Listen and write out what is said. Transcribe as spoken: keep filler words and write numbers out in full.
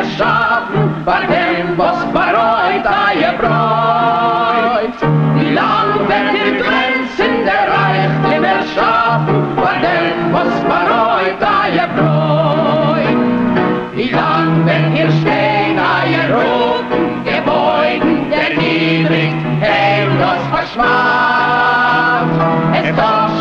erschaffen, bei dem, was bereut, ihr Bräut. Wie lang werden die Grenzen der Reichtum erschaffen, bei dem, was bereut, ihr Bräut. Wie lang werden hier stehen, ihr roten Gebäuden, der niedrig, heimlos verschmacht. Es kommt